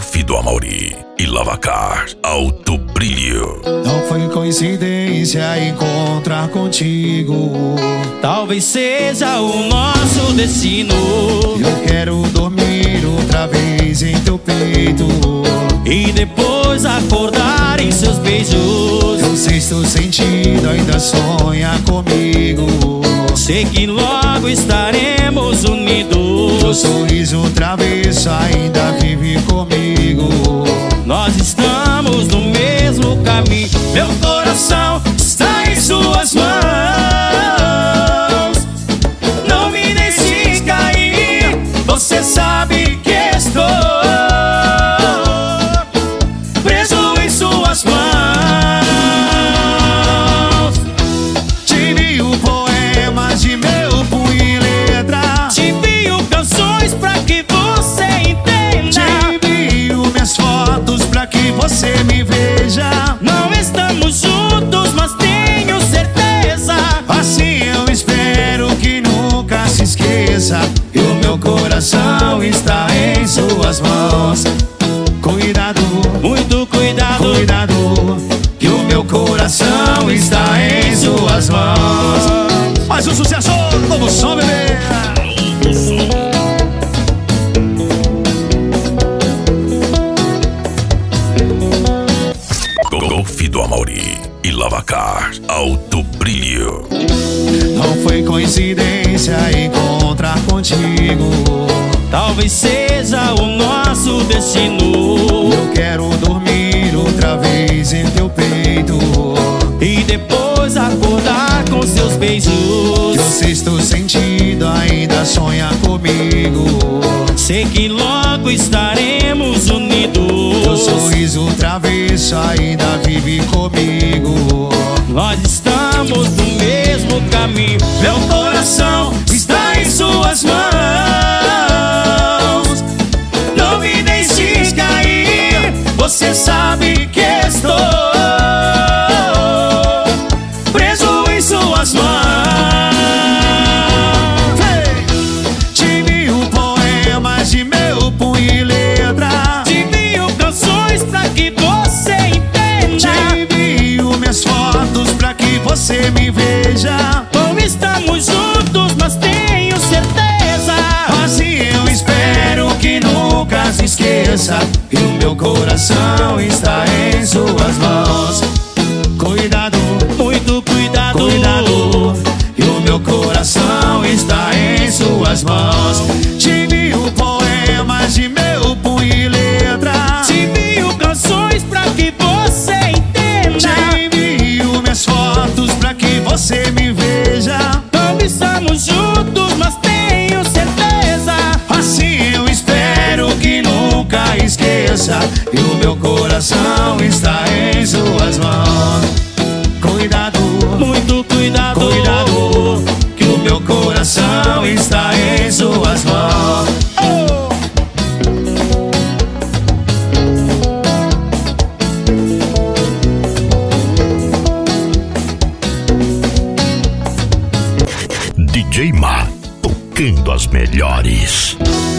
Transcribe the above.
Golf do Amauri e Lavacar Alto Brilho. Não foi coincidência encontrar contigo. Talvez seja o nosso destino. Eu quero dormir outra vez em teu peito E depois acordar em seus beijos. Teu sexto sentido ainda sonha comigo. Sei que logo estaremos unidos. Teu sorriso travesso ainda vive comigo. Nós estamos no mesmo caminho. Meu coração está em suas mãos. Não me deixe cair. Você sabe que estou preso em suas mãos. Te envio poemas de meu punho e letra. Te envio canções pra que você entenda. Te envio minhas fotos pra que você me veja. Não estamos juntos, mas tenho certeza. Assim eu espero que nunca se esqueça. E o meu coração está em suas mãos. Cuidado, Muito cuidado. cuidado, que o meu coração está em suas mãos. Mais um sucesso, novo som, bebê. Golf do Amauri e Lavacar Alto Brilho. Não foi coincidência encontrar contigo. Talvez seja o nosso destino. Eu quero dormir outra vez em teu peito E depois acordar com seus beijos. Teu sexto sentido ainda sonha comigo. Sei que logo estaremos Teu unidos. sorriso travesso ainda vive comigo. Nós estamos no mesmo caminho. Meu coração está em suas mãos. Não me deixes cair. Você sabe que estou preso em suas mãos. Te envio poemas de meu punho e letra. Te envio canções pra que você entenda. Te envio minhas fotos pra que você me veja. Não estamos juntos, mas tenho certeza. Assim eu espero que nunca se esqueça. E o meu coração está em suas mãos. Cuidado, Muito cuidado. cuidado, e o meu coração está em suas mãos. Te envio poemas de meu punho e letra. Te envio canções pra que você entenda. Te envio minhas fotos pra que você me veja. Não estamos juntos, mas tenho certeza. Assim eu espero que nunca esqueça. E o meu coração está em suas mãos. Cuidado, Muito cuidado. cuidado, que o meu coração está em suas mãos. DJ Ma, tocando as melhores.